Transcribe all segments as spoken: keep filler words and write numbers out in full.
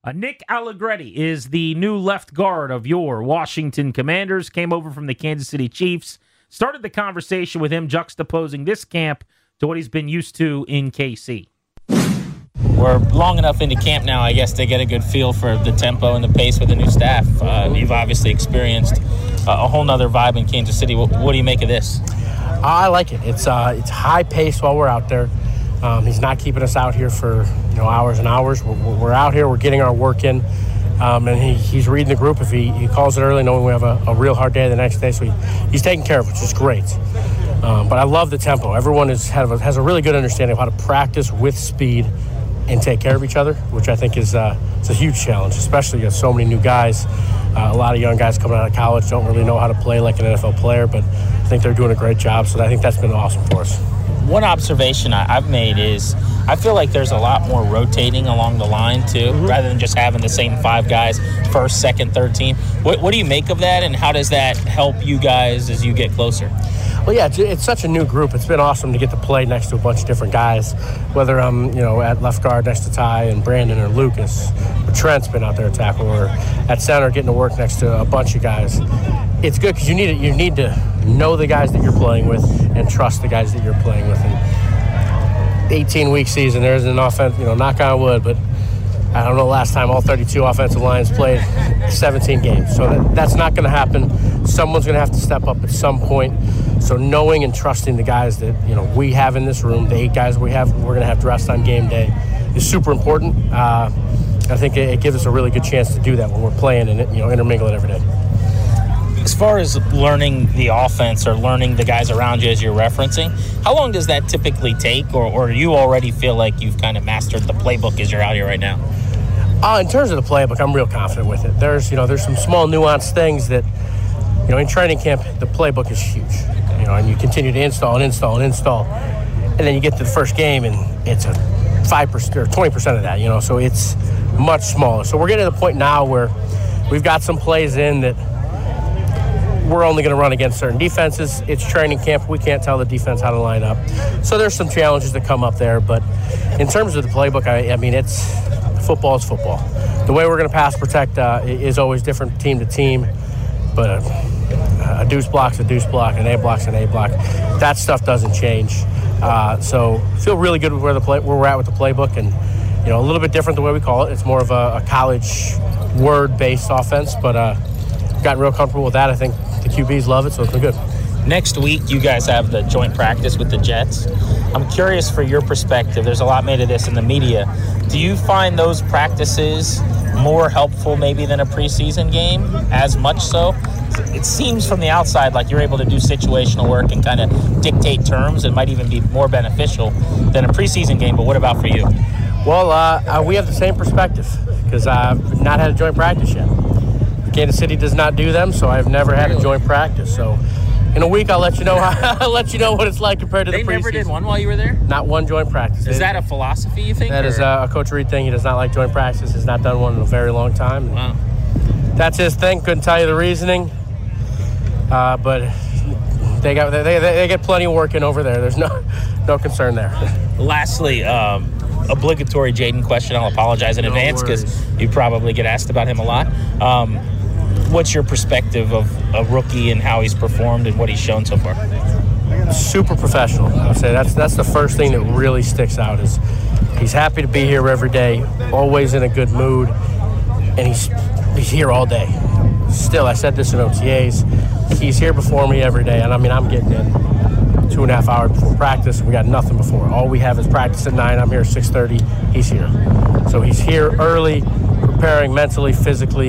Uh, Nick Allegretti is the new left guard of your Washington Commanders. Came over from the Kansas City Chiefs. Started the conversation with him juxtaposing this camp to what he's been used to in K C. We're long enough into camp now, I guess, to get a good feel for the tempo and the pace with the new staff. Uh, you've obviously experienced uh, a whole nother vibe in Kansas City. What, what do you make of this? I like it. It's uh, it's high pace while we're out there. Um, he's not keeping us out here for you know hours and hours. We're, we're out here. We're getting our work in, um, and he, he's reading the group. If he, he calls it early, knowing we have a, a real hard day the next day, so he, he's taking care of it, which is great. Um, but I love the tempo. Everyone is have a, has a really good understanding of how to practice with speed and take care of each other, which I think is uh, it's a huge challenge, especially with so many new guys. Uh, a lot of young guys coming out of college don't really know how to play like an N F L player, but I think they're doing a great job. So I think that's been awesome for us. One observation I've made is I feel like there's a lot more rotating along the line, too, mm-hmm. rather than just having the same five guys, first, second, third team. What, what do you make of that, and how does that help you guys as you get closer? Well, yeah, it's, it's such a new group. It's been awesome to get to play next to a bunch of different guys, whether I'm, you know, at left guard next to Ty and Brandon or Lucas, or Trent's been out there at tackle, or at center getting to work next to a bunch of guys. It's good because you need it. You need to know the guys that you're playing with and trust the guys that you're playing with. And eighteen-week season, there's an offense, you know, knock on wood, but I don't know last time all thirty-two offensive lines played seventeen games. So that, that's not going to happen. Someone's going to have to step up at some point. So knowing and trusting the guys that, you know, we have in this room, the eight guys we have, we're going to have dressed on game day, is super important. Uh, I think it, it gives us a really good chance to do that when we're playing and, you know, intermingle it every day. As far as learning the offense or learning the guys around you as you're referencing, how long does that typically take, or, or do you already feel like you've kind of mastered the playbook as you're out here right now? Uh, in terms of the playbook, I'm real confident with it. There's, you know, there's some small nuanced things that, you know, in training camp, the playbook is huge. You know, and you continue to install and install and install, and then you get to the first game and it's a five percent or twenty percent of that. You know, so it's much smaller. So we're getting to the point now where we've got some plays in that we're only going to run against certain defenses. It's training camp. We can't tell the defense how to line up. So there's some challenges that come up there. But in terms of the playbook, I, I mean, it's football is football. The way we're going to pass protect uh, is always different team to team. But a, a deuce block's a deuce block, an A block's an A block. That stuff doesn't change. Uh, so feel really good with where the play, where we're at with the playbook, and you know a little bit different the way we call it. It's more of a, a college word-based offense, but uh, gotten real comfortable with that. I think the Q Bs love it, so it's been good. Next week, you guys have the joint practice with the Jets. I'm curious for your perspective. There's a lot made of this in the media. Do you find those practices more helpful maybe than a preseason game, as much so? It seems from the outside like you're able to do situational work and kind of dictate terms. It might even be more beneficial than a preseason game, but what about for you? Well, uh, uh, we have the same perspective because I've not had a joint practice yet. Kansas City does not do them, so I've never had a joint practice. So in a week, I'll let you know how, I'll let you know what it's like compared to they the preseason. They never did one while you were there? Not one joint practice. Is they, that a philosophy, you think? That or? is a Coach Reed thing. He does not like joint practice. He's not done one in a very long time. Wow. That's his thing. Couldn't tell you the reasoning. Uh, but they got they, they they get plenty of work in over there. There's no no concern there. Lastly, um, obligatory Jaden question. I'll apologize in no advance because you probably get asked about him a lot. Um, what's your perspective of a rookie and how he's performed and what he's shown so far? Super professional. I would say that's that's the first thing that really sticks out is he's happy to be here every day, always in a good mood, and he's he's here all day. Still, I said this in O T As, he's here before me every day, and I mean, I'm getting in two and a half hours before practice. We got nothing before. All we have is practice at nine. I'm here at six thirty. He's here. So he's here early, preparing mentally, physically.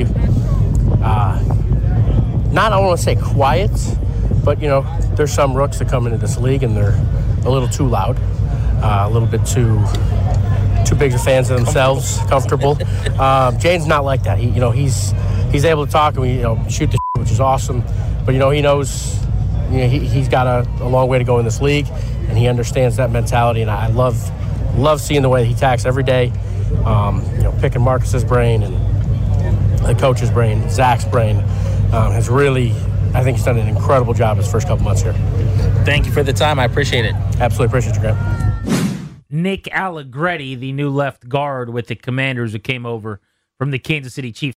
Uh, not, I don't want to say quiet, but, you know, there's some rooks that come into this league, and they're a little too loud, uh, a little bit too too big of fans of themselves, comfortable. comfortable. um, Jaden's not like that. He, you know, he's he's able to talk and we, you know, shoot the shit, which is awesome. But you know, he knows, you know, he he's got a, a long way to go in this league, and he understands that mentality. And I love love seeing the way he attacks every day. Um, you know, picking Marcus's brain and the coach's brain, Zach's brain, um, has really, I think he's done an incredible job his first couple months here. Thank you for the time. I appreciate it. Absolutely appreciate you, Grant. Nick Allegretti, the new left guard with the Commanders, who came over from the Kansas City Chiefs.